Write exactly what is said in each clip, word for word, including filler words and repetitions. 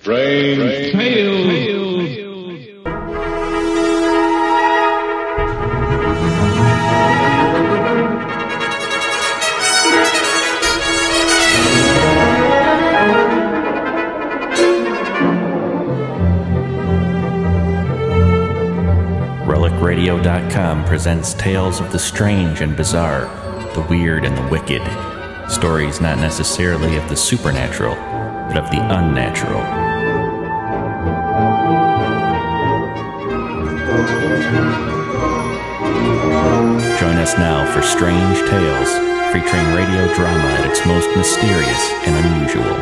Strange Tales. Relic Radio dot com presents tales of the strange and bizarre, the weird and the wicked. Stories not necessarily of the supernatural, but of the unnatural. Join us now for Strange Tales, featuring radio drama at its most mysterious and unusual.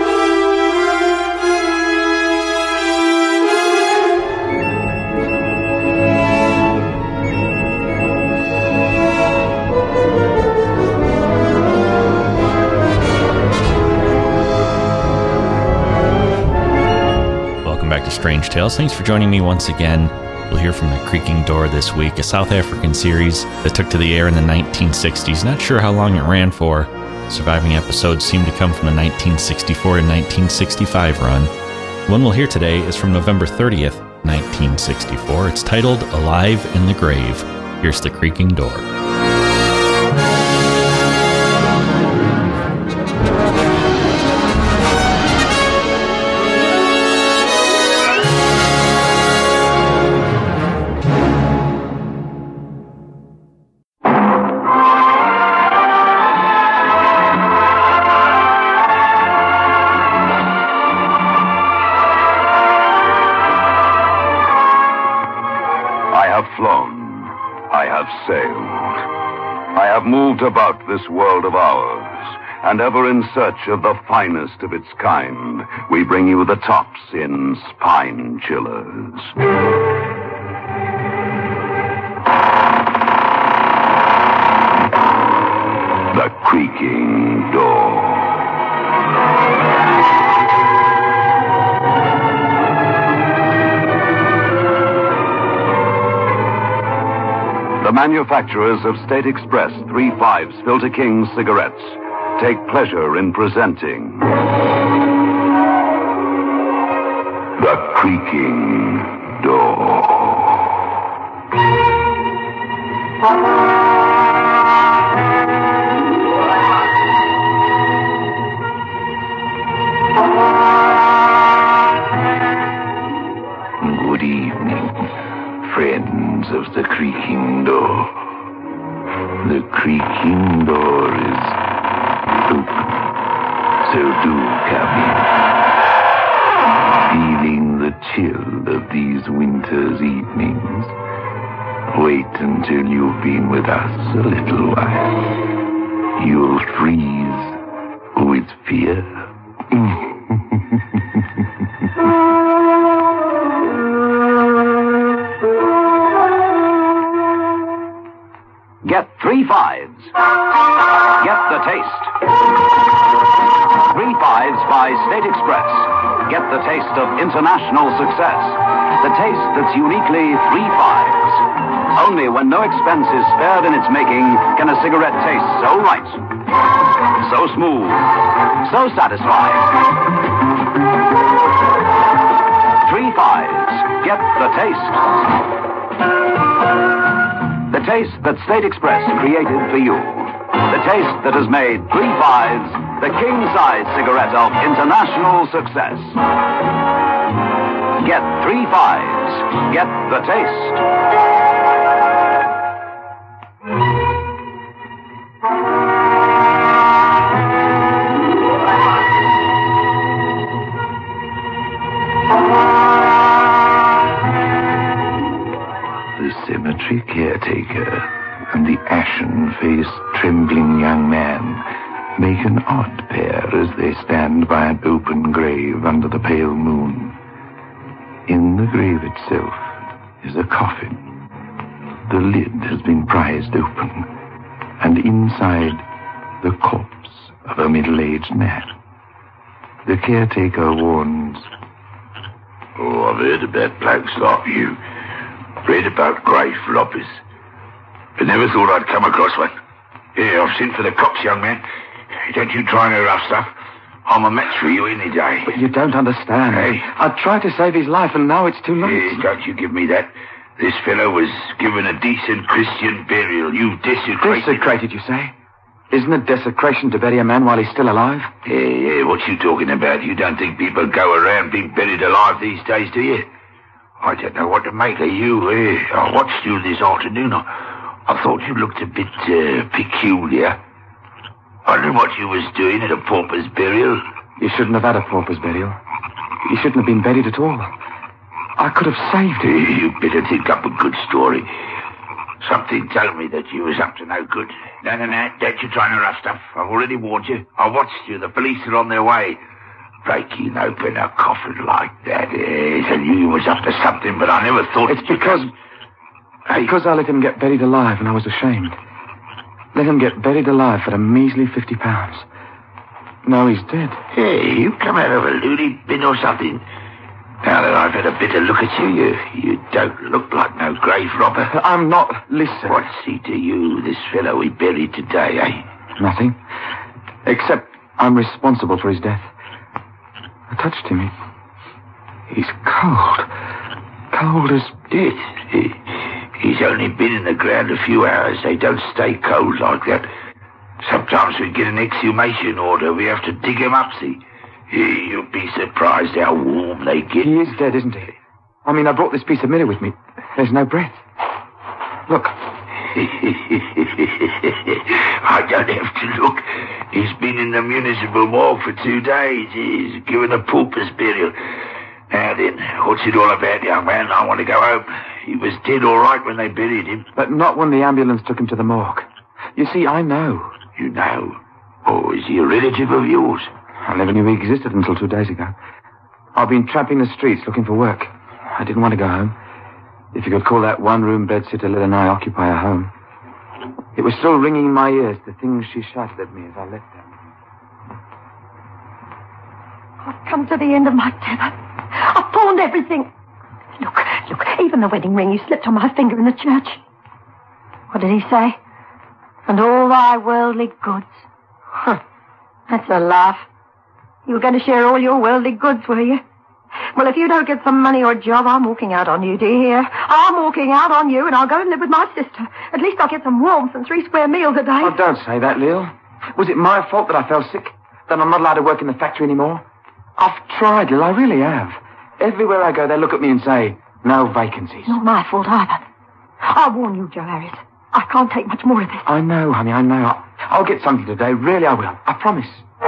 Strange Tales. Thanks for joining me once again. We'll hear from The Creaking Door this week, a South African series that took to the air in the nineteen sixties. Not sure how long it ran for. Surviving episodes seem to come from the nineteen sixty-four to nineteen sixty-five run. The one we'll hear today is from November thirtieth, nineteen sixty-four. It's titled Alive in the Grave. Here's The Creaking Door. Moved about this world of ours, and ever in search of the finest of its kind, we bring you the tops in spine chillers. The Creaking Door. The manufacturers of State Express three fives Filter King cigarettes take pleasure in presenting The Creaking Door. Good evening, friends of The Creaking Door. The creaking door is open, so do come in. Feeling the chill of these winter's evenings? Wait until you've been with us a little while. You'll freeze with fear. Get three fives. Get the taste. Three fives by State Express. Get the taste of international success. The taste that's uniquely three fives. Only when no expense is spared in its making can a cigarette taste so right, so smooth, so satisfying. Three fives. Get the taste. The taste that State Express created for you. The taste that has made three fives the king-size cigarette of international success. Get three fives. Get the taste. Cemetery caretaker and the ashen-faced, trembling young man make an odd pair as they stand by an open grave under the pale moon. In the grave itself is a coffin. The lid has been prized open, and inside the corpse of a middle-aged man. The caretaker warns, "Oh, I've heard about blokes like you. Read about grave robbers. I never thought I'd come across one. Here, I've sent for the cops, young man. Don't you try no rough stuff. I'm a match for you any day. But you don't understand. Hey. I tried to save his life, and now it's too late. Hey, don't you give me that. This fellow was given a decent Christian burial. You've desecrated... Desecrated, you say? Isn't it desecration to bury a man while he's still alive? Hey, hey, what you talking about? You don't think people go around being buried alive these days, do you? I don't know what to make of you. Eh? I watched you this afternoon. I, I thought you looked a bit uh, peculiar. Wondering what you was doing at a pauper's burial. You shouldn't have had a pauper's burial. You shouldn't have been buried at all. I could have saved you. Hey, you better think up a good story. Something told me that you was up to no good. No, no, no, don't you try no rough stuff. I've already warned you. I watched you. The police are on their way. Breaking open a coffin like that, eh? I knew you was up to something, but I never thought... It's because... Hey. Because I let him get buried alive and I was ashamed. Let him get buried alive for a measly fifty pounds. Now he's dead. Hey, you come out of a loony bin or something. Now that I've had a better look at you, you, you don't look like no grave robber. I'm not. Listen. What's he to you, this fellow we buried today, eh? Nothing. Except I'm responsible for his death. I touched him. He, he's cold. Cold as death. He, he's only been in the ground a few hours. They don't stay cold like that. Sometimes we get an exhumation order. We have to dig him up, see? You'll be surprised how warm they get. He is dead, isn't he? I mean, I brought this piece of mirror with me. There's no breath. Look. I don't have to look. He's been in the municipal morgue for two days. He's given a pauper's burial. Now then, what's it all about, young man? I want to go home. He was dead all right when they buried him. But not when the ambulance took him to the morgue. You see, I know. You know? Oh, is he a relative of yours? I never knew he existed until two days ago. I've been tramping the streets looking for work. I didn't want to go home. If you could call that one-room bedsitter let an I occupy a home. It was still ringing in my ears, the things she shouted at me as I left her. I've come to the end of my tether. I've pawned everything. Look, look, even the wedding ring you slipped on my finger in the church. What did he say? And all thy worldly goods. Huh. That's a laugh. You were going to share all your worldly goods, were you? Well, if you don't get some money or a job, I'm walking out on you, do you hear? I'm walking out on you, and I'll go and live with my sister. At least I'll get some warmth and three square meals a day. Oh, don't say that, Lil. Was it my fault that I fell sick? That I'm not allowed to work in the factory anymore? I've tried, Lil, I really have. Everywhere I go, they look at me and say, no vacancies. Not my fault either. I warn you, Joe Harris. I can't take much more of this. I know, honey, I know. I'll, I'll get something today. Really, I will. I promise.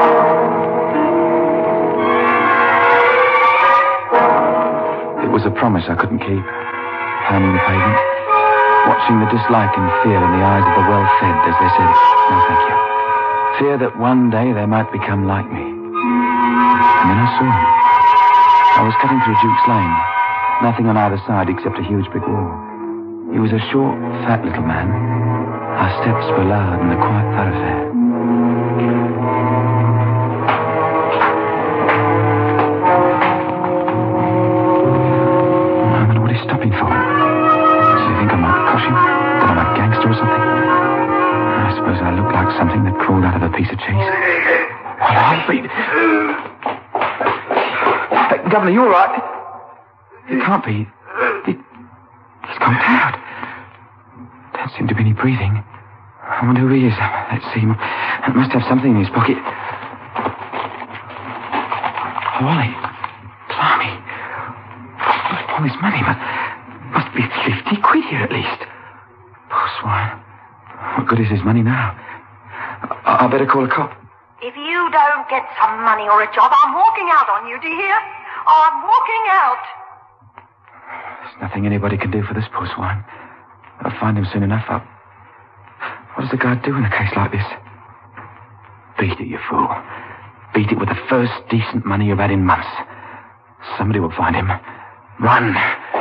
It was a promise I couldn't keep. Pounding the pavement, watching the dislike and fear in the eyes of the well-fed as they said, no, thank you. Fear that one day they might become like me. And then I saw him. I was cutting through Duke's Lane. Nothing on either side except a huge brick wall. He was a short, fat little man. Our steps were loud in the quiet thoroughfare. I wonder what he's stopping for. Does he think I might crush him? That I'm a gangster or something? I suppose I look like something that crawled out of a piece of cheese. Well, I'll be... Hey, Governor, you all right? It can't be. He... He's gone out. Don't seem to be any breathing. I wonder who he is. Let's see. He must have something in his pocket. Oh, Ollie. Blimey. All this money, but must be fifty quid here at least. Poor swine. What good is his money now? I, I better call a cop. If you don't get some money or a job, I'm walking out on you, do you hear? I'm walking out. There's nothing anybody can do for this poor swine. I'll find him soon enough. I'll... What does the guard do in a case like this? Beat it, you fool. Beat it with the first decent money you've had in months. Somebody will find him. Run.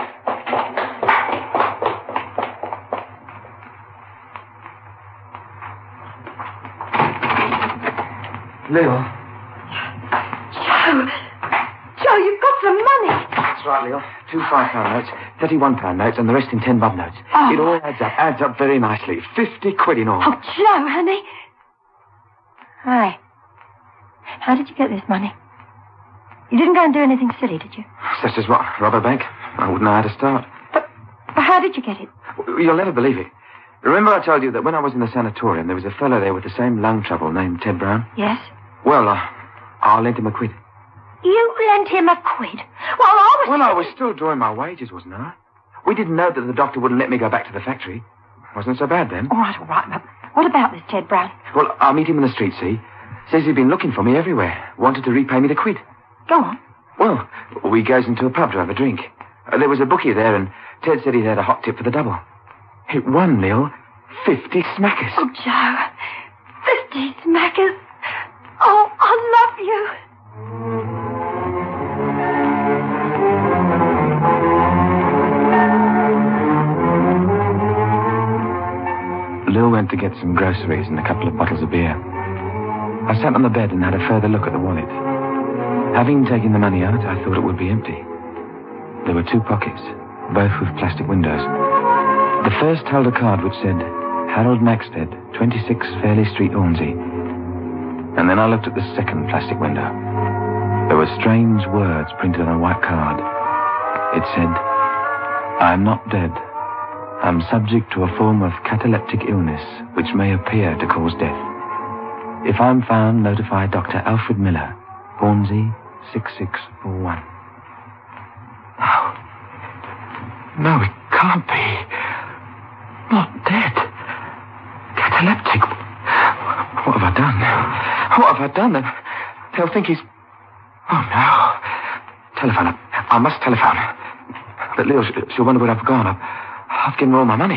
Lil. Joe. Joe, you've got some money. That's right, Lil. Two five-pound notes, thirty-one pound notes, and the rest in ten bob notes. Oh. It all adds up, adds up very nicely. Fifty quid in all. Oh, Joe, honey. Hey. How did you get this money? You didn't go and do anything silly, did you? Such as what? Rob a bank? I wouldn't know how to start. But, but how did you get it? You'll never believe it. Remember I told you that when I was in the sanatorium, there was a fellow there with the same lung trouble named Ted Brown? Yes. Well, uh, I lent him a quid. You lent him a quid? Well, I was... Well, I was still drawing my wages, wasn't I? We didn't know that the doctor wouldn't let me go back to the factory. Wasn't so bad then. All right, all right, but what about this Ted Brown? Well, I'll meet him in the street, see? Says he'd been looking for me everywhere. Wanted to repay me the quid. Go on. Well, we goes into a pub to have a drink. Uh, there was a bookie there, and Ted said he'd had a hot tip for the double. It won, Lil. Fifty smackers. Oh, Joe. Fifty smackers. Oh, I love you. Lil went to get some groceries and a couple of bottles of beer. I sat on the bed and had a further look at the wallet. Having taken the money out, I thought it would be empty. There were two pockets, both with plastic windows. The first held a card which said, Harold Maxted, twenty-six Fairley Street, Hornsey. And then I looked at the second plastic window. There were strange words printed on a white card. It said, I am not dead. I'm subject to a form of cataleptic illness which may appear to cause death. If I'm found, notify Doctor Alfred Miller, Hornsey, six six four one. No. No, it can't be. Not dead. Cataleptic. What have I done? What have I done? They'll think he's... Oh, no. Telephone. I must telephone. But Lil, she'll wonder where I've gone. I've, I've given her all my money.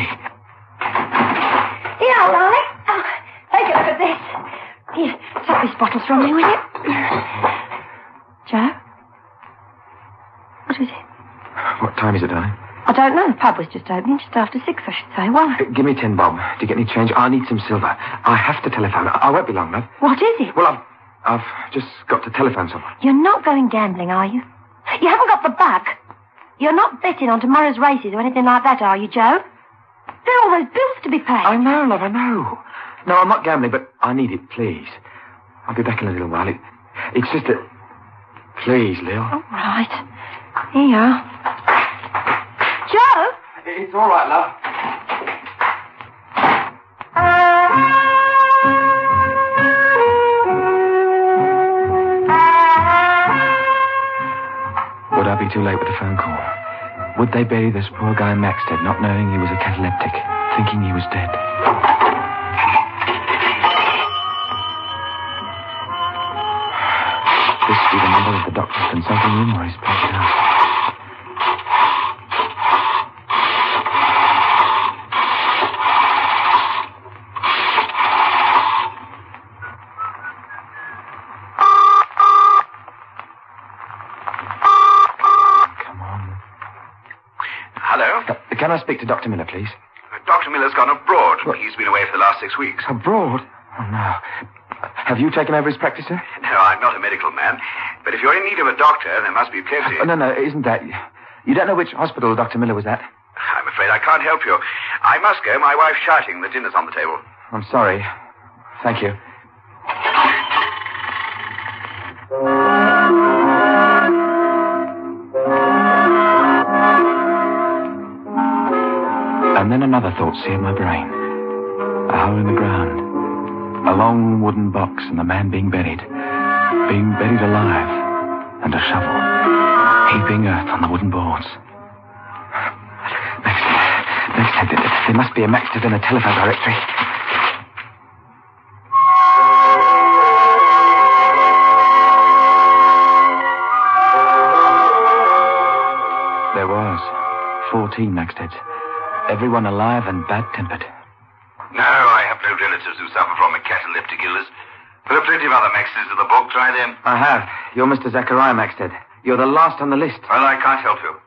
Here, darling. Oh, take a look at this. Here, take these bottles from me, will you? Joe? What is it? What time is it, darling? I don't know. The pub was just opening, just after six, I should say. Why? Uh, give me ten bob. Do you get any change? I need some silver. I have to telephone. I, I won't be long, love. What is it? Well, I've, I've just got to telephone someone. You're not going gambling, are you? You haven't got the bug. You're not betting on tomorrow's races or anything like that, are you, Joe? There are all those bills to be paid. I know, love, I know. No, I'm not gambling, but I need it, please. I'll be back in a little while. It, it's just that... Please, Lil. All right. Here you are. Joe? It's all right, love. Would I be too late with the phone call? Would they bury this poor guy Maxted, not knowing he was a cataleptic, thinking he was dead? This be the number of the doctor's consulting room or his private house. Can I speak to Doctor Miller, please? Doctor Miller's gone abroad. What? He's been away for the last six weeks. Abroad? Oh, no. Have you taken over his practice, sir? No, I'm not a medical man. But if you're in need of a doctor, there must be plenty. Oh, no, no, isn't that... You don't know which hospital Doctor Miller was at? I'm afraid I can't help you. I must go. My wife's shouting. The dinner's on the table. I'm sorry. Thank you. And then another thought seared my brain. A hole in the ground. A long wooden box and the man being buried. Being buried alive. And a shovel. Heaping earth on the wooden boards. Maxted. Maxted. There must be a Maxted in the telephone directory. There was. Fourteen Maxteds. Everyone alive and bad-tempered. No, I have no relatives who suffer from a cataleptic illness. There are plenty of other Maxteds in the book. Try them. I have. You're Mister Zachariah Maxted. You're the last on the list. Well, I can't help you.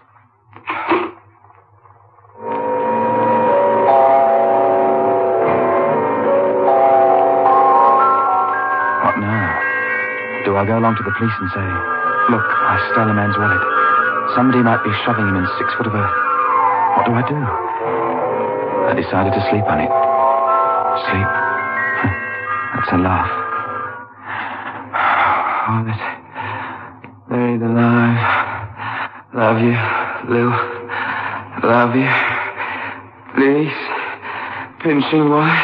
What now? Do I go along to the police and say, look, I stole a man's wallet. Somebody might be shoving him in six foot of earth. What do I do? I decided to sleep on it. Sleep? That's a laugh. father, buried alive. Love you, Lil. Love you. Please, pinching white.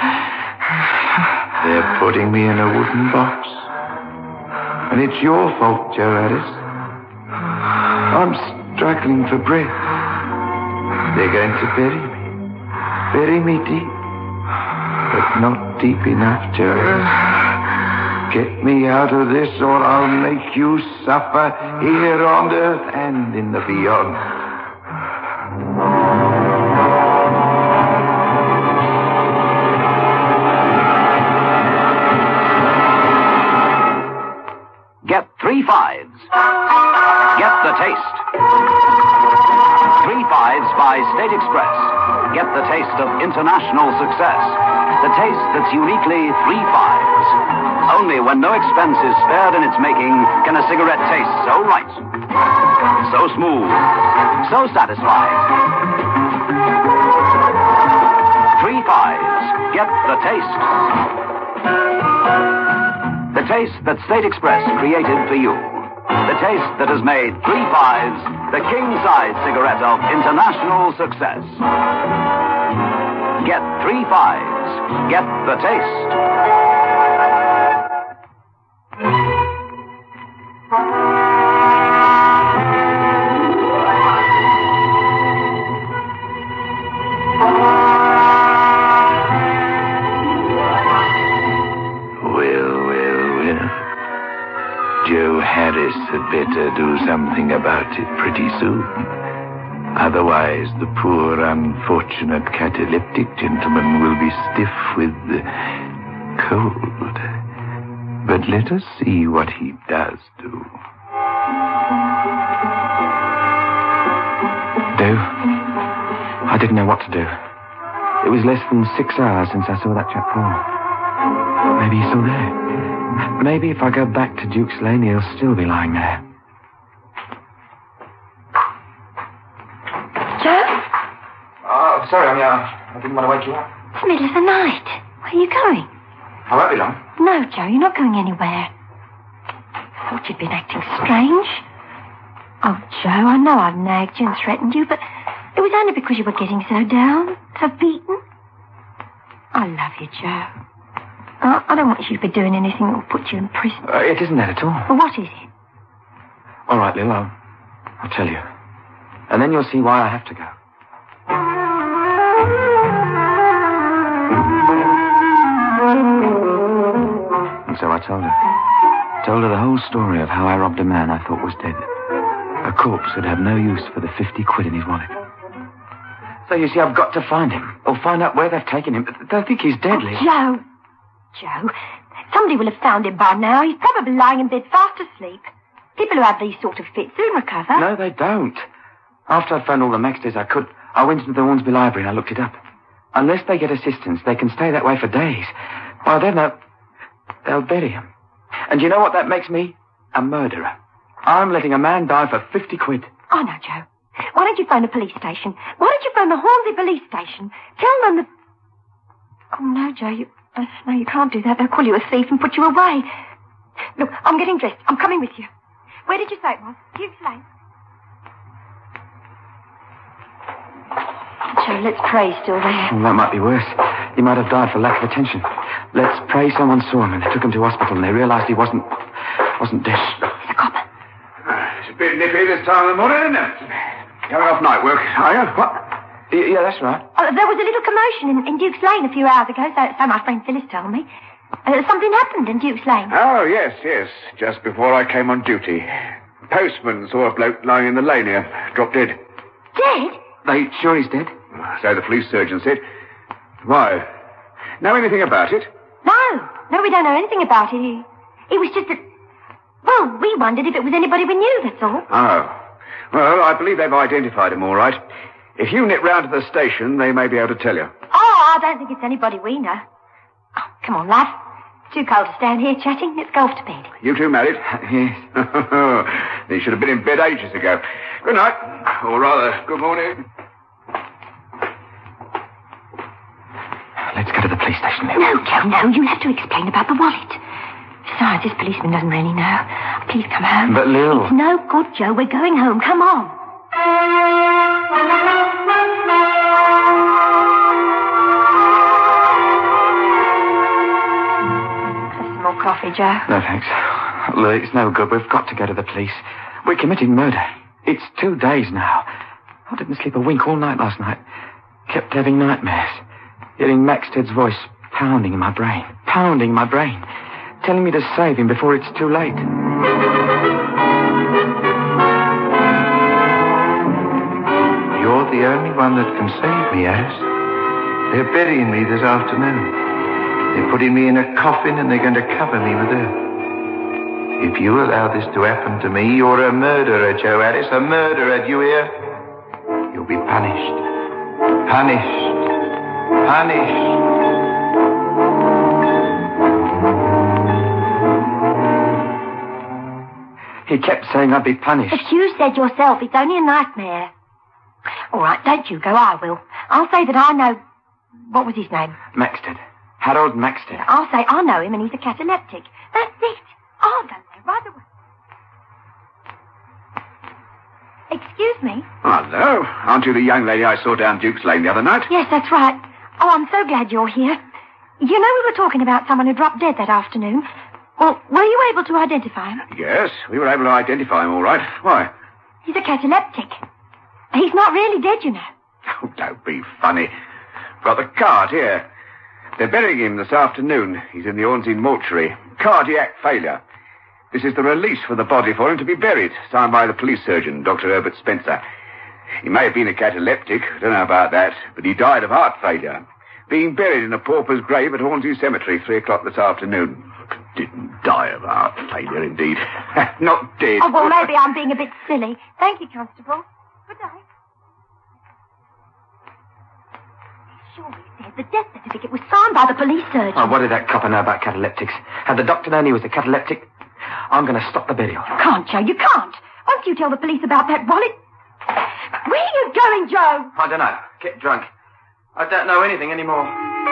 They're putting me in a wooden box. And it's your fault, Joe Harris. I'm struggling for breath. They're going to bury me. Bury me deep. But not deep enough, Joe Harris. Get me out of this or I'll make you suffer here on earth and in the beyond. Get three fives. Get the taste. Three fives by State Express. Get the taste of international success. The taste that's uniquely three fives. Only when no expense is spared in its making can a cigarette taste so right, so smooth, so satisfying. Three fives. Get the taste. The taste that State Express created for you. The taste that has made three fives the king-size cigarette of international success. Get three fives. Get the taste. Had better do something about it pretty soon. Otherwise, the poor, unfortunate cataleptic gentleman will be stiff with cold. But let us see what he does do. Do? I didn't know what to do. It was less than six hours since I saw that chap fall. Maybe he's still there. Maybe if I go back to Duke's Lane, he'll still be lying there. Joe? Oh, sorry, I mean, I, I didn't want to wake you up. It's the middle of the night. Where are you going? I won't be long. No, Joe, you're not going anywhere. I thought you'd been acting strange. Oh, Joe, I know I've nagged you and threatened you, but it was only because you were getting so down, so beaten. I love you, Joe. Oh, I don't want you to be doing anything that will put you in prison. Uh, it isn't that at all. Well, what is it? All right, Lil, I'll, I'll tell you. And then you'll see why I have to go. And so I told her. Told her the whole story of how I robbed a man I thought was dead. A corpse that had no use for the fifty quid in his wallet. So you see, I've got to find him. Or find out where they've taken him. They'll think he's dead, Lil. Oh, Joe. Joe, somebody will have found him by now. He's probably lying in bed fast asleep. People who have these sort of fits soon recover. No, they don't. After I'd found all the Maxters I could, I went into the Hornsby Library and I looked it up. Unless they get assistance, they can stay that way for days. By then, they'll, they'll bury him. And you know what that makes me? A murderer. I'm letting a man die for fifty quid. Oh, no, Joe. Why don't you phone the police station? Why don't you phone the Hornsby police station? Tell them that... Oh, no, Joe, you... Uh, no, you can't do that. They'll call you a thief and put you away. Look, I'm getting dressed. I'm coming with you. Where did you say it was? Duke's Lane. Joe, let's pray he's still there. Well, that might be worse. He might have died for lack of attention. Let's pray someone saw him and they took him to hospital and they realized he wasn't... wasn't dead. He's a copper. Uh, it's a bit nippy this time of the morning, isn't it? Coming off night work, are you? What? Yeah, that's right. Oh, there was a little commotion in, in Duke's Lane a few hours ago, so, so my friend Phyllis told me. Uh, something happened in Duke's Lane. Oh, yes, yes. Just before I came on duty. Postman saw a bloke lying in the lane here, dropped dead. Dead? They sure he's dead? So the police surgeon said. Why? Know anything about it? No. No, we don't know anything about it. He, it was just that... Well, we wondered if it was anybody we knew, that's all. Oh. Well, I believe they've identified him all right. If you nip round to the station, they may be able to tell you. Oh, I don't think it's anybody we know. Oh, come on, love. It's too cold to stand here chatting. Let's go off to bed. You two married? Yes. They should have been in bed ages ago. Good night. Or rather, good morning. Let's go to the police station, Lil. No, Joe, no. You have to explain about the wallet. Besides, this policeman doesn't really know. Please come home. But, Lil... It's no good, Joe. We're going home. Come on. Some more coffee, Joe. No, thanks. Look, it's no good. We've got to go to the police. We committed murder. It's two days now. I didn't sleep a wink all night last night. Kept having nightmares. Hearing Maxted's voice pounding in my brain. Pounding in my brain. Telling me to save him before it's too late. You're the only one that can save me, Alice. They're burying me this afternoon. They're putting me in a coffin and they're going to cover me with earth. If you allow this to happen to me, you're a murderer, Joe Alice. A murderer, do you hear? You'll be punished. Punished. Punished. He kept saying I'd be punished. But you said yourself it's only a nightmare. All right, don't you go. I will. I'll say that I know... What was his name? Maxted. Harold Maxted. I'll say I know him and he's a cataleptic. That's it. I'll go there right away. Excuse me? Hello. Aren't you the young lady I saw down Duke's Lane the other night? Yes, that's right. Oh, I'm so glad you're here. You know we were talking about someone who dropped dead that afternoon. Well, were you able to identify him? Yes, we were able to identify him all right. Why? He's a cataleptic. He's not really dead, you know. Oh, don't be funny. Got the card here. They're burying him this afternoon. He's in the Ornsey mortuary. Cardiac failure. This is the release for the body for him to be buried, signed by the police surgeon, Doctor Herbert Spencer. He may have been a cataleptic, I don't know about that, but he died of heart failure. Being buried in a pauper's grave at Hornsey Cemetery, three o'clock this afternoon. Didn't die of heart failure, indeed. Not dead. Oh, well, maybe I'm being a bit silly. Thank you, Constable. Good day. Sure, he said the death certificate was signed by the police surgeon. Oh, what did that copper know about cataleptics? Had the doctor known he was a cataleptic? I'm going to stop the burial. You can't, Joe. You can't. Once you tell the police about that wallet... Where are you going, Joe? I don't know. Get drunk. I don't know anything anymore.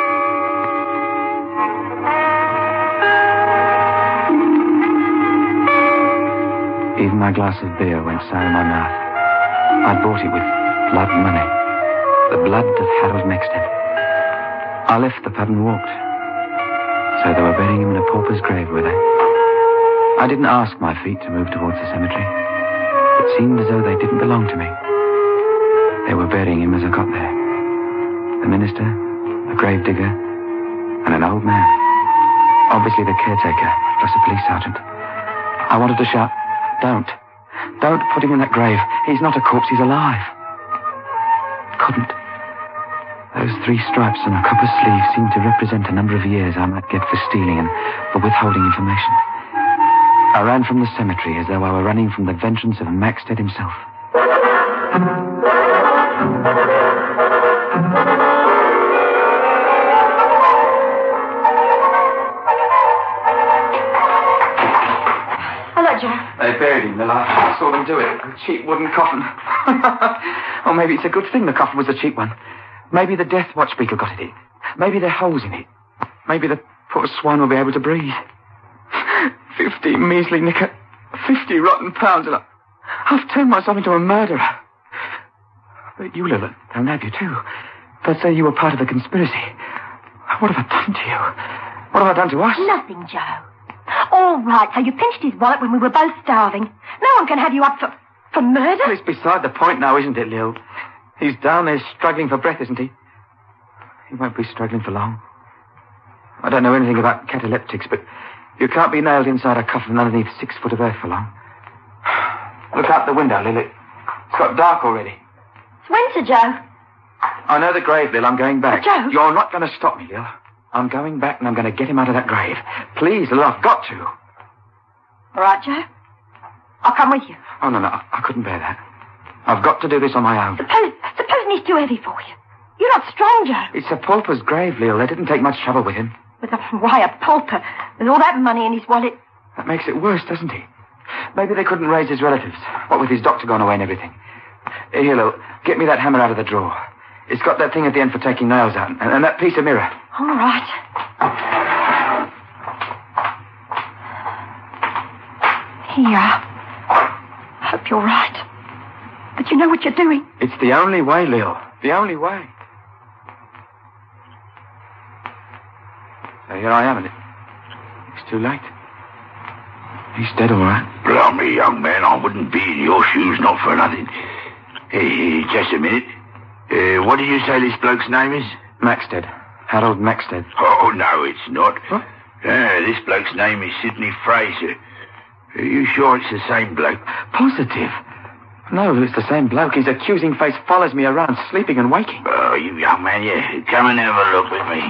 Even my glass of beer went sour in my mouth. I bought it with blood money. The blood of Harold Maxted. I left the pub and walked. So they were burying him in a pauper's grave, were they? I didn't ask my feet to move towards the cemetery. It seemed as though they didn't belong to me. They were burying him as I got there. The minister, a grave digger, and an old man. Obviously the caretaker, plus a police sergeant. I wanted to shout, don't. Don't put him in that grave. He's not a corpse, he's alive. Couldn't. Those three stripes on a copper sleeve seemed to represent a number of years I might get for stealing and for withholding information. I ran from the cemetery as though I were running from the vengeance of Maxted himself. Hello, Joe. They buried him, Lil. I saw them do it. A cheap wooden coffin. Or maybe it's a good thing the coffin was a cheap one. Maybe the death watch beetle got it in. Maybe there are holes in it. Maybe the poor swine will be able to breathe. Fifty measly nicker. Fifty rotten pounds, and I, I've turned myself into a murderer. But you, Lil, they'll nab you too. They'll say you were part of the conspiracy. What have I done to you? What have I done to us? Nothing, Joe. All right, so you pinched his wallet when we were both starving. No one can have you up for, for murder. Well, it's beside the point now, isn't it, Lil? He's down there struggling for breath, isn't he? He won't be struggling for long. I don't know anything about cataleptics, but you can't be nailed inside a coffin underneath six foot of earth for long. Look out the window, Lil. It's got dark already. It's winter, Joe. I know the grave, Lil. I'm going back. But Joe... You're not going to stop me, Lil. I'm going back and I'm going to get him out of that grave. Please, Lil, I've got to. All right, Joe. I'll come with you. Oh, no, no, I, I couldn't bear that. I've got to do this on my own. Suppose, supposing he's too heavy for you. You're not strong, Joe. It's a pauper's grave, Lil. They didn't take much trouble with him. With a, why, a pauper? With all that money in his wallet. That makes it worse, doesn't it? Maybe they couldn't raise his relatives. What with his doctor gone away and everything. Here, Lil, get me that hammer out of the drawer. It's got that thing at the end for taking nails out, and, and that piece of mirror. All right. He, uh... hope you're right. But you know what you're doing. It's the only way, Lil. The only way. So here I am, and it... it's too late. He's dead, all right. Blimey, young man, I wouldn't be in your shoes, not for nothing. Hey, hey, just a minute. Uh, what did you say this bloke's name is? Maxted. Harold Maxted. Oh, no, it's not. What? Uh, this bloke's name is Sidney Fraser. Are you sure it's the same bloke? Positive. No, it's the same bloke. His accusing face follows me around, sleeping and waking. Oh, you young man, yeah. Come and have a look with me.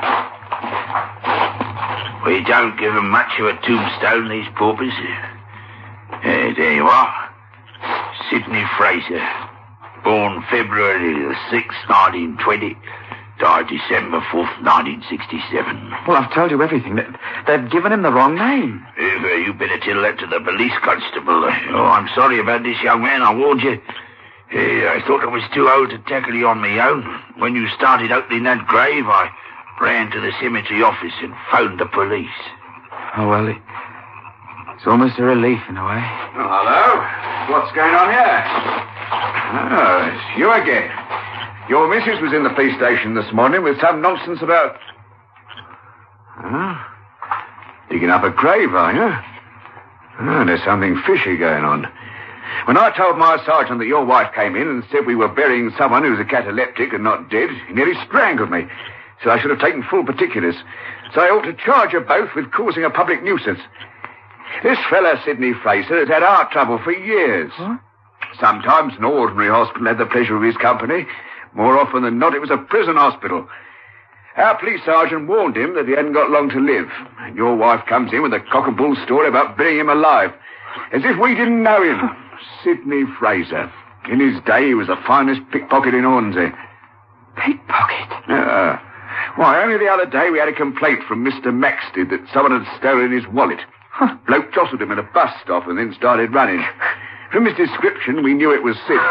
We don't give 'em much of a tombstone, these paupers. Uh, there you are. Sidney Fraser. Born February the sixth, nineteen twenty. Died December fourth, nineteen sixty-seven. Well, I've told you everything. They've given him the wrong name. If, uh, you better tell that to the police constable. Oh, I'm sorry about this, young man. I warned you. Uh, I thought I was too old to tackle you on my own. When you started opening that grave, I ran to the cemetery office and phoned the police. Oh, well, it, it's almost a relief in a way. Oh, hello? What's going on here? Oh, it's you again. Your missus was in the police station this morning with some nonsense about... Huh? Digging up a grave, are you? Oh, there's something fishy going on. When I told my sergeant that your wife came in and said we were burying someone who was a cataleptic and not dead, he nearly strangled me. So I should have taken full particulars. So I ought to charge you both with causing a public nuisance. This fella, Sidney Fraser, has had heart trouble for years. Huh? Sometimes an ordinary hospital had the pleasure of his company. More often than not, it was a prison hospital. Our police sergeant warned him that he hadn't got long to live. And your wife comes in with a cock and bull story about burying him alive. As if we didn't know him. Sidney Fraser. In his day, he was the finest pickpocket in Hornsey. Pickpocket? Uh, why, only the other day we had a complaint from Mister Maxted that someone had stolen his wallet. Huh. Bloke jostled him at a bus stop and then started running. From his description, we knew it was Sid.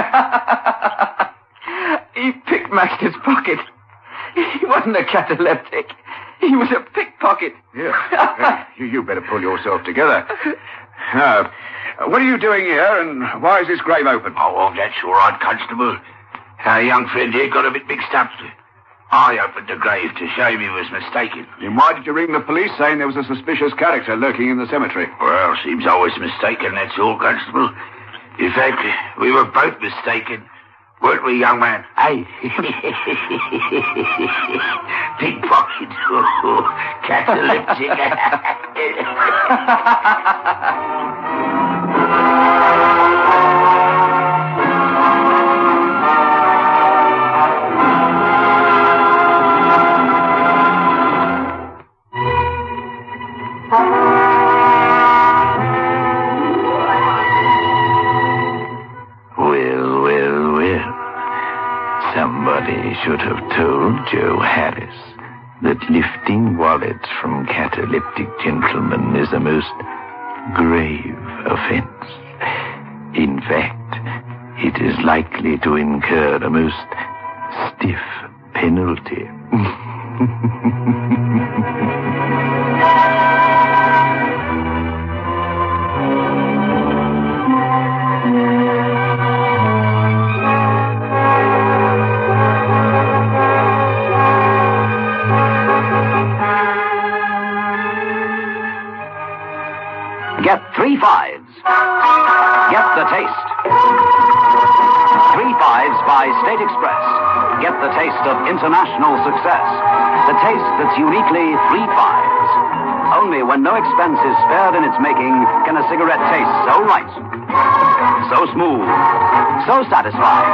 He picked Maxted's pocket. He wasn't a cataleptic. He was a pickpocket. Yeah. uh, you, you better pull yourself together. Now, uh, what are you doing here, and why is this grave open? Oh, well, that's all right, Constable. Our young friend here got a bit mixed up. I opened the grave to show him he was mistaken. Then why did you ring the police saying there was a suspicious character lurking in the cemetery? Well, seems I was mistaken, that's all, Constable. In fact, we were both mistaken. Weren't we, young man? Hey. Pickpocket. Cataleptic. Somebody should have told Joe Harris that lifting wallets from cataleptic gentlemen is a most grave offense. In fact, it is likely to incur a most stiff penalty. Get three fives. Get the taste. Three fives by State Express. Get the taste of international success. The taste that's uniquely three fives. Only when no expense is spared in its making can a cigarette taste so right, so smooth, so satisfying.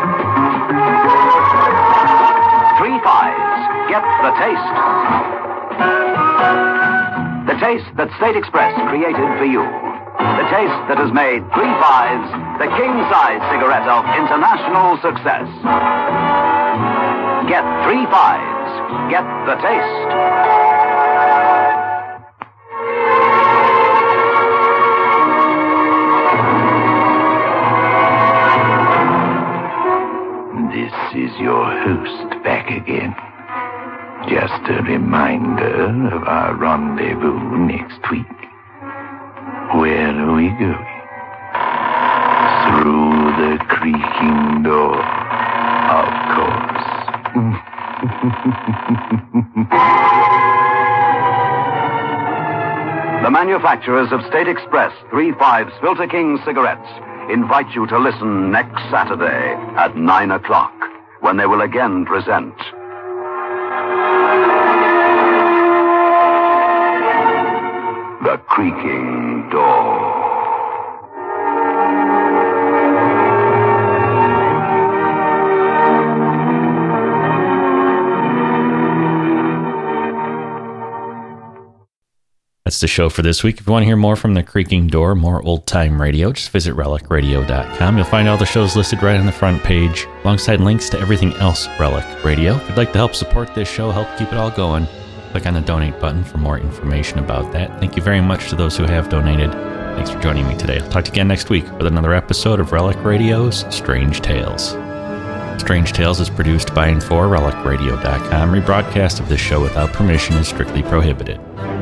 Three fives. Get the taste. The taste that State Express created for you. The taste that has made three fives the king-size cigarette of international success. Get three fives. Get the taste. This is your host back again. Just a reminder of our rendezvous next week. Where are we going? Through the creaking door, of course. The manufacturers of State Express three fives Filter King cigarettes invite you to listen next Saturday at nine o'clock, when they will again present The Creaking Door. That's the show for this week. If you want to hear more from The Creaking Door, more old-time radio, just visit relic radio dot com. You'll find all the shows listed right on the front page, alongside links to everything else Relic Radio. If you'd like to help support this show, help keep it all going, click on the donate button for more information about that. Thank you very much to those who have donated. Thanks for joining me today. I'll talk to you again next week with another episode of Relic Radio's Strange Tales. Strange Tales is produced by and for relic radio dot com. Rebroadcast of this show without permission is strictly prohibited.